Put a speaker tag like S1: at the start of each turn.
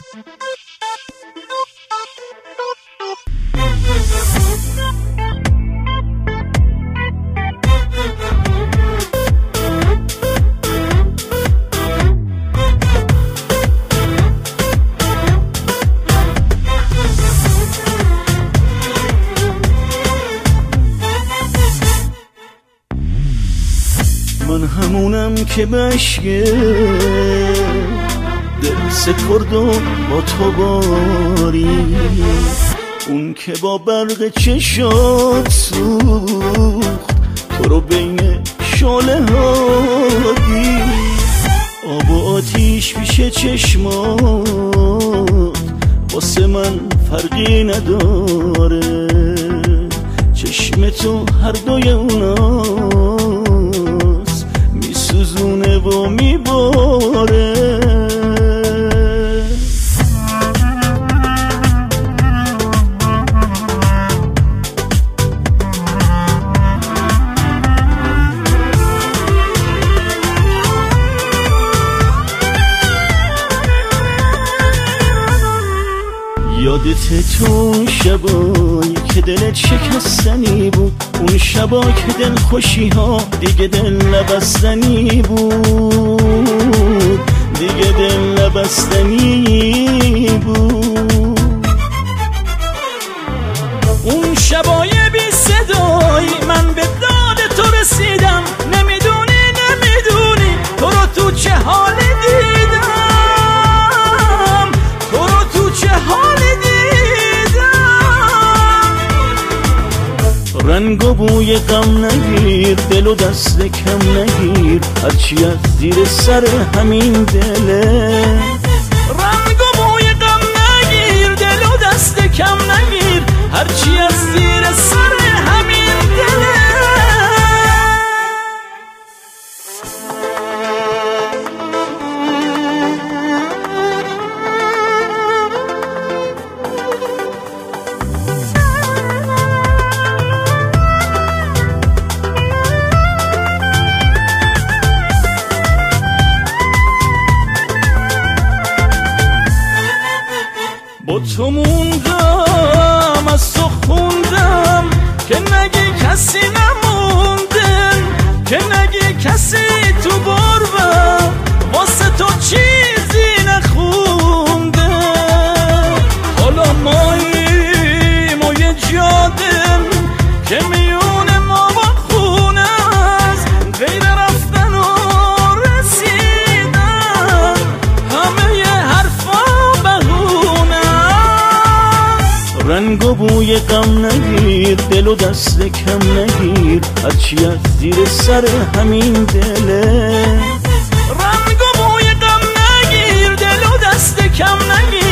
S1: من همونم که بشگه دل سپرد و با تو باری، اون که با برق چشات سوخت تو رو بین شاله ها دید. آب و آتیش پیش چشمات واسه من فرقی نداره، چشم تو هر دوی اوناست میسوزونه و میباره. یادت تو شبایی که دلت شکستنی بود، اون شبا که دل خوشی ها دیگه دل نبستنی بود، دیگه دل نبستنی بود. اون شبای بی صدایی من به داد تو رسیدم، نمیدونی تو رو تو چه حالی دیدم، تو رو تو چه حالی دیدم. رنگ و بوی غم نگیر، دل و دست کم نگیر، هرچی از زیر سر همین دله. رنگ و بوی غم نگیر، دل و دست کم نگیر، هرچی از زیر سر همین دله. با تو موندم، از تو خوندم که نگی کسی نمونده، که نگی کسی تو غربت واسه تو چیزی نخونده. حالا ماییم و یه جادم که میونه ما با خونه است، غیر رفتن و رسیدن همه ی حرفا بهونه. رنگ و بوی غم نگیر، دل و دست کم نگیر، هرچی از زیر سر همین دله. رنگ و بوی غم نگیر، دل و دست کم نگیر،